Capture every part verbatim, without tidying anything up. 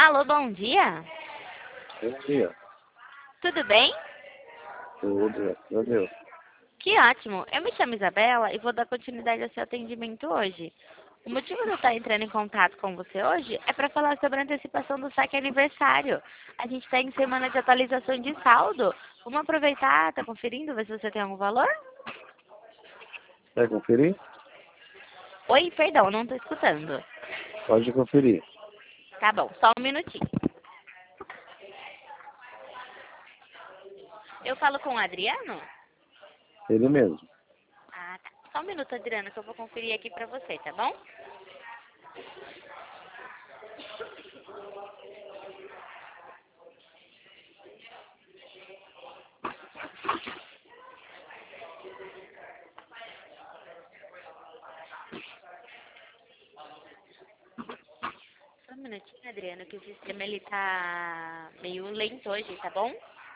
Alô, bom dia. Bom dia. Tudo bem? Tudo, meu Deus. Que ótimo. Eu me chamo Isabela e vou dar continuidade ao seu atendimento hoje. O motivo de eu estar entrando em contato com você hoje é para falar sobre a antecipação do saque aniversário. A gente está em semana de atualização de saldo. Vamos aproveitar, tá conferindo, ver se você tem algum valor? Quer conferir? Oi, perdão, não estou escutando. Pode conferir. Tá bom, só um minutinho. Eu falo com o Adriano? Ele mesmo. Ah, tá. Só um minuto, Adriano, que eu vou conferir aqui pra você, tá bom? Só um minutinho, Adriano, que o sistema ele tá meio lento hoje, tá bom?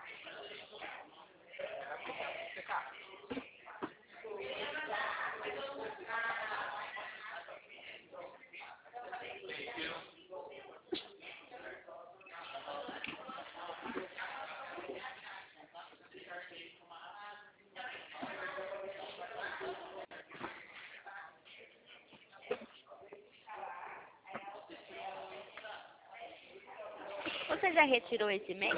Você já retirou esse mês?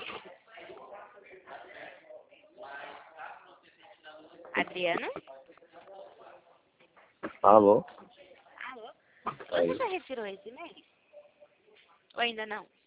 Adriano? Alô? Alô? Aí. Você já retirou esse mês? Ou ainda não?